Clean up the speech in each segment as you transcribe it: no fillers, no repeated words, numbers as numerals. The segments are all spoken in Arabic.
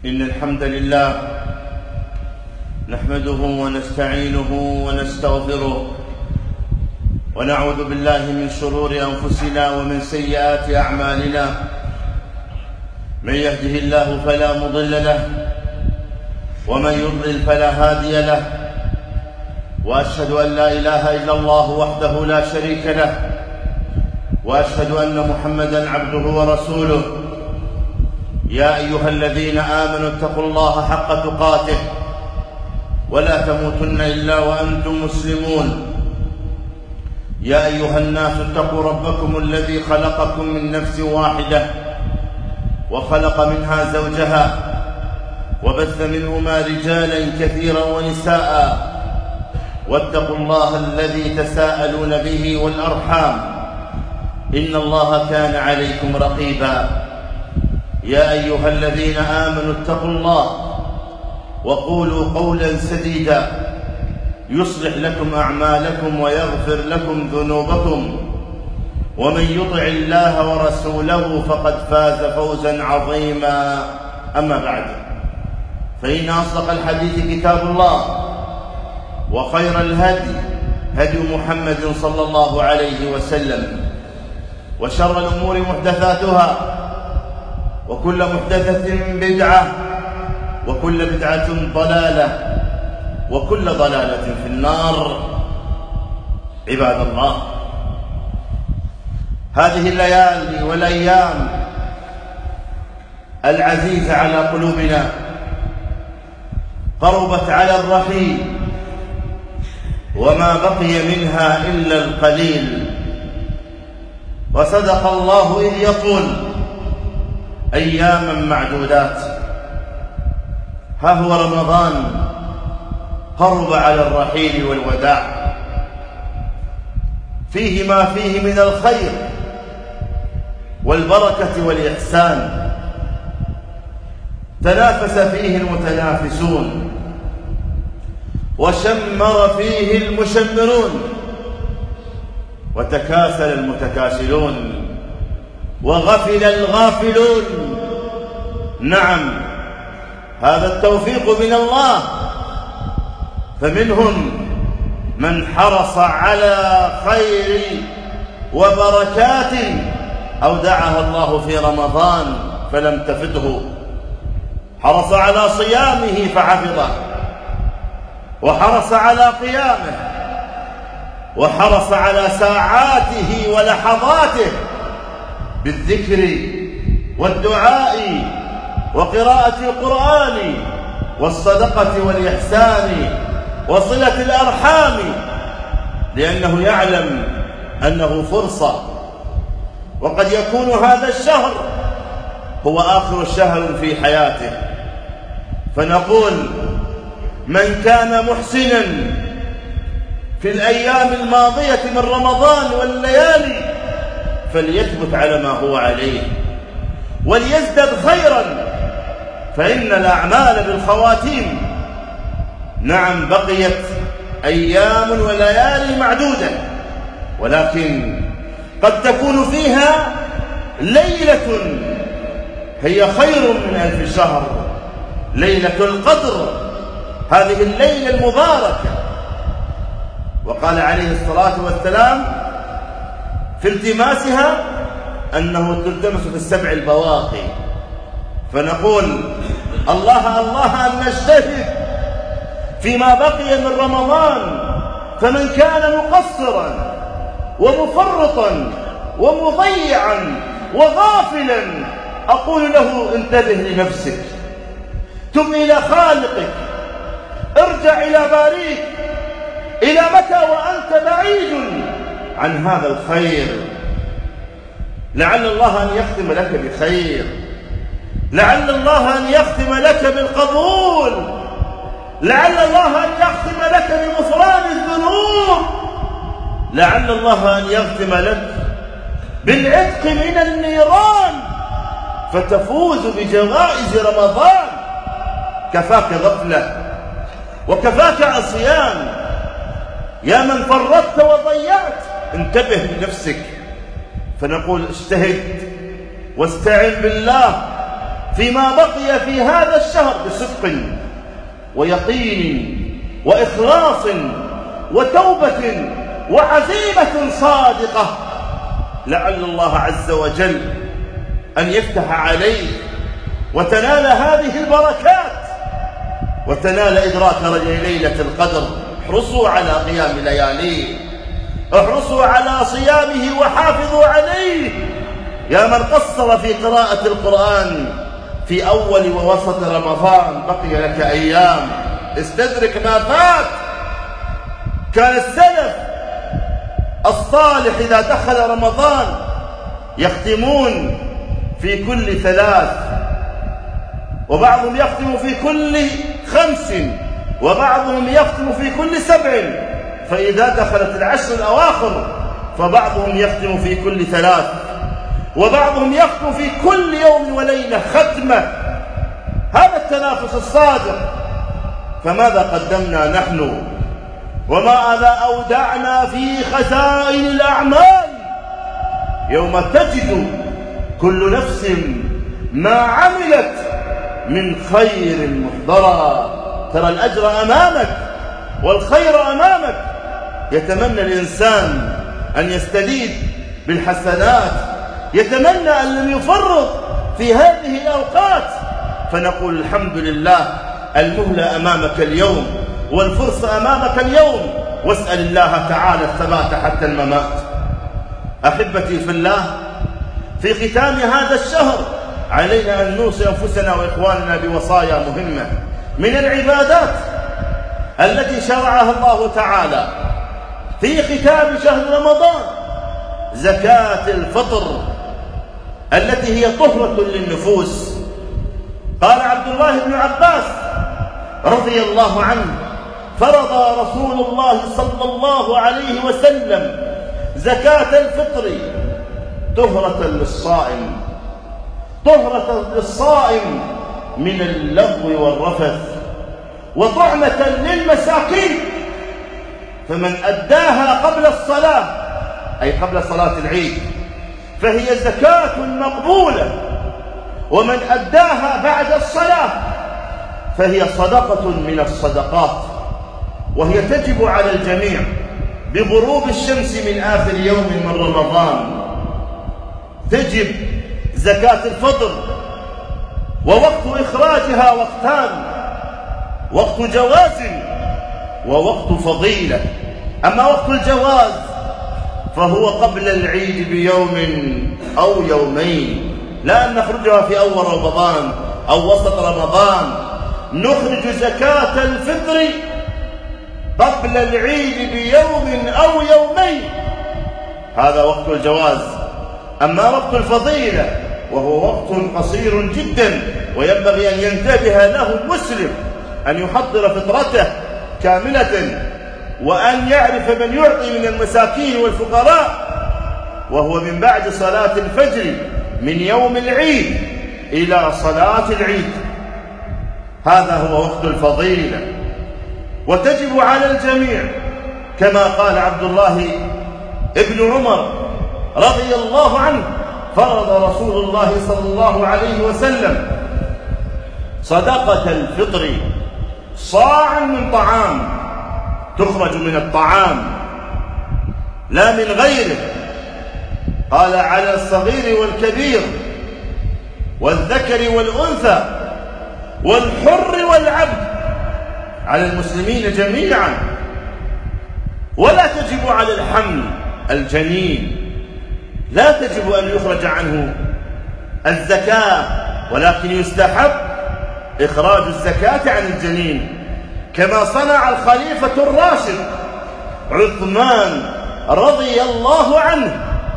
إن الحمد لله نحمده ونستعينه ونستغفره ونعوذ بالله من شرور أنفسنا ومن سيئات أعمالنا. من يهده الله فلا مضل له ومن يضلل فلا هادي له، وأشهد أن لا إله إلا الله وحده لا شريك له، وأشهد أن محمدًا عبده ورسوله. يا أيها الذين آمنوا اتقوا الله حق تقاته ولا تموتن إلا وأنتم مسلمون. يا أيها الناس اتقوا ربكم الذي خلقكم من نفس واحدة وخلق منها زوجها وبث منهما رجالا كثيرا ونساء، واتقوا الله الذي تساءلون به والأرحام إن الله كان عليكم رقيبا. يا أيها الذين آمنوا اتقوا الله وقولوا قولا سديدا يصلح لكم أعمالكم ويغفر لكم ذنوبكم، ومن يطع الله ورسوله فقد فاز فوزا عظيما. أما بعد، فإن أصدق الحديث كتاب الله، وخير الهدي هدي محمد صلى الله عليه وسلم، وشر الأمور محدثاتها، وكل محدثة بدعة، وكل بدعة ضلالة، وكل ضلالة في النار. عباد الله، هذه الليالي والأيام العزيزة على قلوبنا قربت على الرحيل، وما بقي منها إلا القليل. وصدق الله إذ يقول: أياما معدودات. ها هو رمضان قرب على الرحيل والوداع، فيه ما فيه من الخير والبركة والإحسان. تنافس فيه المتنافسون، وشمر فيه المشمرون، وتكاسل المتكاسلون، وغفل الغافلون. نعم، هذا التوفيق من الله، فمنهم من حرص على خير وبركات أودعها الله في رمضان فلم تفته، حرص على صيامه فحفظه، وحرص على قيامه، وحرص على ساعاته ولحظاته بالذكر والدعاء وقراءة القرآن والصدقة والإحسان وصلة الأرحام، لأنه يعلم أنه فرصة، وقد يكون هذا الشهر هو آخر شهر في حياته. فنقول: من كان محسنا في الأيام الماضية من رمضان والليالي فليثبت على ما هو عليه وليزدد خيرا، فإن الأعمال بالخواتيم. نعم، بقيت أيام وليالي معدودة، ولكن قد تكون فيها ليلة هي خير من 1000 شهر، ليلة القدر، هذه الليلة المباركة. وقال عليه الصلاة والسلام في التماسها أنه تلتمس في السبع البواقي. فنقول: الله الله أن نجتهد فيما بقي من رمضان، فمن كان مقصرا ومفرطا ومضيعا وغافلا أقول له: انتبه لنفسك، تب إلى خالقك، ارجع إلى باريك. إلى متى وأنت بعيد عن هذا الخير؟ لعل الله أن يختم لك بخير، لعل الله أن يختم لك بالقبول، لعل الله أن يختم لك بغفران الذنوب، لعل الله أن يختم لك بالعتق من النيران، فتفوز بجوائز رمضان. كفاك غفلة وكفاك عصيان، يا من فرطت وضيعت، انتبه لنفسك. فنقول: اجتهد واستعن بالله فيما بقي في هذا الشهر بصدق ويقين وإخلاص وتوبة وعزيمة صادقة، لعل الله عز وجل أن يفتح عليه وتنال هذه البركات وتنال إدراك ليلة القدر. احرصوا على قيام لياليه، احرصوا على صيامه وحافظوا عليه. يا من قصر في قراءة القرآن في أول ووسط رمضان، بقي لك أيام، استدرك ما فات. كان السلف الصالح إذا دخل رمضان يختمون في كل 3، وبعضهم يختم في كل 5، وبعضهم يختم في كل 7. فإذا دخلت العشر الأواخر فبعضهم يختم في كل 3، وبعضهم يختم في كل يوم وليلة ختمة. هذا التنافس الصادق. فماذا قدمنا نحن وماذا أودعنا في خزائن الأعمال يوم تجد كل نفس ما عملت من خير محضرا؟ ترى الأجر أمامك والخير أمامك. يتمنى الإنسان أن يستزيد بالحسنات، يتمنى أن لم يفرط في هذه الأوقات. فنقول الحمد لله، المهلة أمامك اليوم والفرصة أمامك اليوم، واسأل الله تعالى الثبات حتى الممات. أحبتي في الله، في ختام هذا الشهر علينا أن نوصي أنفسنا وإخواننا بوصايا مهمة من العبادات التي شرعها الله تعالى في ختام شهر رمضان. زكاة الفطر التي هي طهرة للنفوس. قال عبد الله بن عباس رضي الله عنه: فرض رسول الله صلى الله عليه وسلم زكاة الفطر طهرة للصائم، طهرة للصائم من اللغو والرفث، وطعمة للمساكين. فمن أداها قبل الصلاة، أي قبل صلاة العيد، فهي زكاة مقبولة، ومن أداها بعد الصلاة فهي صدقة من الصدقات، وهي تجب على الجميع بغروب الشمس من آخر يوم من رمضان. تجب زكاة الفطر، ووقت إخراجها وقتان: وقت جواز ووقت فضيلة. أما وقت الجواز فهو قبل العيد بيوم أو يومين، لا أن نخرجها في أول رمضان أو وسط رمضان. نخرج زكاة الفطر قبل العيد بيوم أو يومين، هذا وقت الجواز. أما وقت الفضيلة وهو وقت قصير جدا، وينبغي أن ينتبه له المسلم أن يحضر فطرته كاملة، وأن يعرف من يعطي من المساكين والفقراء، وهو من بعد صلاة الفجر من يوم العيد إلى صلاة العيد. هذا هو وقت الفضيلة، وتجب على الجميع كما قال عبد الله ابن عمر رضي الله عنه: فرض رسول الله صلى الله عليه وسلم صدقة الفطر صاعا من طعام، تخرج من الطعام لا من غيره. قال: على الصغير والكبير والذكر والأنثى والحر والعبد، على المسلمين جميعا. ولا تجب على الحمل الجنين، لا تجب أن يخرج عنه الزكاة، ولكن يستحب إخراج الزكاة عن الجنين، كما صنع الخليفة الراشد عثمان رضي الله عنه.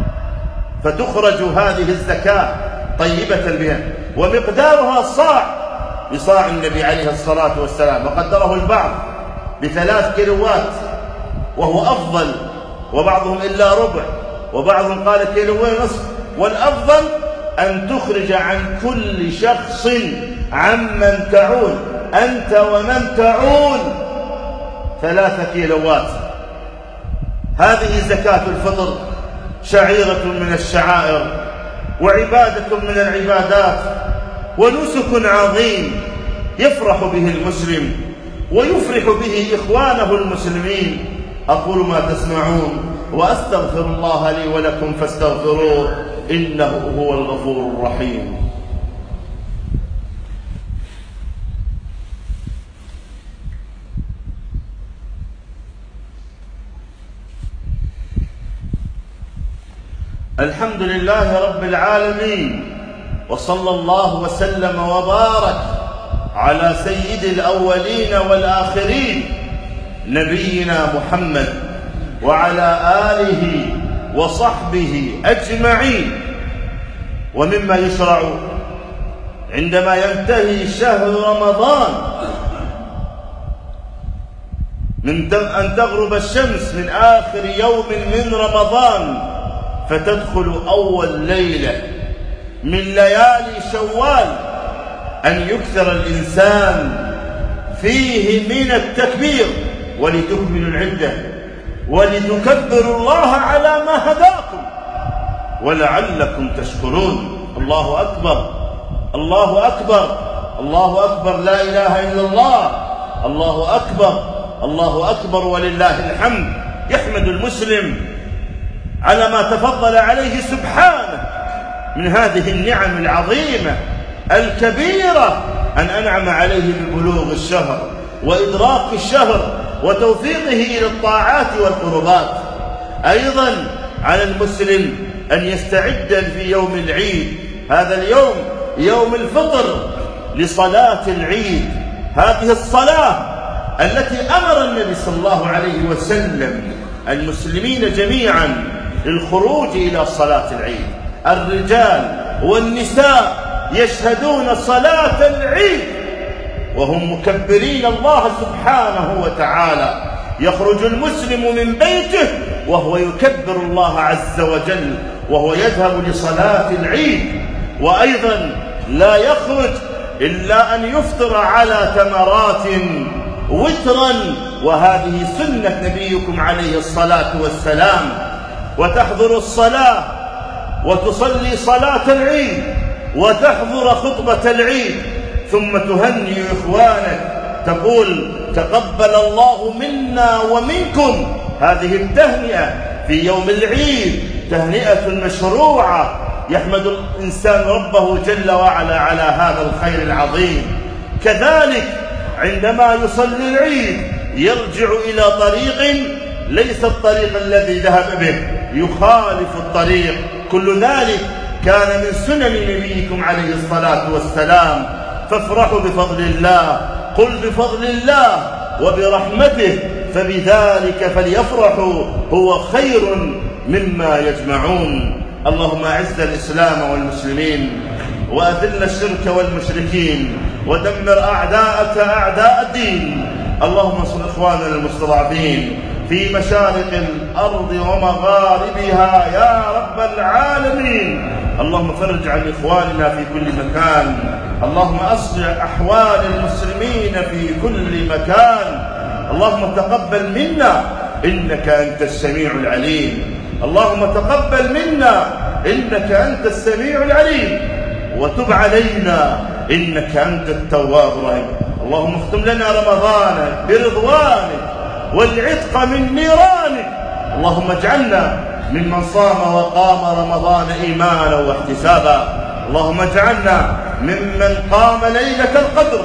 فتخرج هذه الزكاة طيبة بها، ومقدارها صاع بصاع النبي عليه الصلاة والسلام، وقدره البعض ب3 كيلوات وهو أفضل، وبعضهم إلا ربع، وبعضهم قال 1.5 كيلو. والأفضل أن تخرج عن كل شخص عمن تعول، أنت ومن تعول 3 كيلوات. هذه زكاة الفطر شعيرة من الشعائر، وعبادة من العبادات، ونسك عظيم يفرح به المسلم ويفرح به إخوانه المسلمين. أقول ما تسمعون وأستغفر الله لي ولكم فاستغفروه إنه هو الغفور الرحيم. الحمد لله رب العالمين، وصلى الله وسلم وبارك على سيد الأولين والآخرين نبينا محمد وعلى آله وصحبه أجمعين. ومما يشرع عندما ينتهي شهر رمضان من أن تغرب الشمس من آخر يوم من رمضان فتدخل أول ليلة من ليالي شوال أن يكثر الإنسان فيه من التكبير ولتكملوا العدة ولتكبروا الله على ما هداكم ولعلكم تشكرون. الله أكبر، الله أكبر، الله أكبر، لا إله إلا الله، الله أكبر، الله أكبر ولله الحمد. يحمد المسلم على ما تفضل عليه سبحانه من هذه النعم العظيمة الكبيرة، أن أنعم عليه ببلوغ الشهر وإدراك الشهر وتوفيقه إلى الطاعات والقربات. أيضا على المسلم أن يستعد في يوم العيد، هذا اليوم يوم الفطر، لصلاة العيد، هذه الصلاة التي أمر النبي صلى الله عليه وسلم المسلمين جميعا للخروج إلى صلاة العيد. الرجال والنساء يشهدون صلاة العيد وهم مكبرين الله سبحانه وتعالى. يخرج المسلم من بيته وهو يكبر الله عز وجل وهو يذهب لصلاة العيد. وأيضا لا يخرج إلا أن يفطر على تمرات وترا، وهذه سنة نبيكم عليه الصلاة والسلام. وتحضر الصلاة وتصلي صلاة العيد وتحضر خطبة العيد، ثم تهنئ إخوانك تقول تقبل الله منا ومنكم. هذه التهنئة في يوم العيد تهنئة مشروعة، يحمد الإنسان ربه جل وعلا على هذا الخير العظيم. كذلك عندما يصلي العيد يرجع إلى طريق ليس الطريق الذي ذهب به، يخالف الطريق. كل ذلك كان من سنن نبيكم عليه الصلاة والسلام. فافرحوا بفضل الله، قل بفضل الله وبرحمته فبذلك فليفرحوا هو خير مما يجمعون. اللهم أعز الإسلام والمسلمين وأذل الشرك والمشركين ودمر أعداءك أعداء الدين. اللهم انصر إخواننا المستضعفين في مشارق الأرض ومغاربها يا رب العالمين. اللهم فرج عن إخواننا في كل مكان، اللهم أصلح أحوال المسلمين في كل مكان. اللهم تقبل منا إنك أنت السميع العليم، اللهم تقبل منا إنك أنت السميع العليم، وتب علينا إنك أنت التواب الرحيم. اللهم اختم لنا رمضان برضوانك والعتق من نيرانك. اللهم اجعلنا ممن صام وقام رمضان إيمانا واحتسابا. اللهم اجعلنا ممن قام ليلة القدر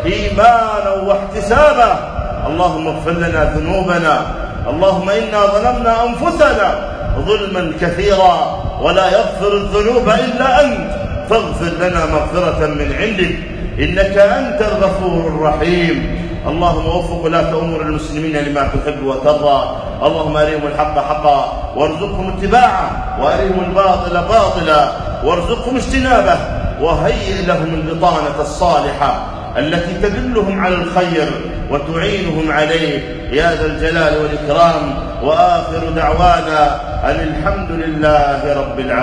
إيمانا واحتسابا. اللهم اغفر لنا ذنوبنا، اللهم إنا ظلمنا أنفسنا ظلما كثيرا ولا يغفر الذنوب إلا أنت، فاغفر لنا مغفرة من عندك إنك أنت الغفور الرحيم. اللهم وفق ولاة أمور المسلمين لما تحب وترضى. اللهم أرهم الحق حقا وارزقهم اتباعه، وأرهم الباطل باطلا وارزقهم اجتنابه، وهيئ لهم البطانة الصالحة التي تدلهم على الخير وتعينهم عليه يا ذا الجلال والإكرام. وآخر دعوانا أن الحمد لله رب العالمين.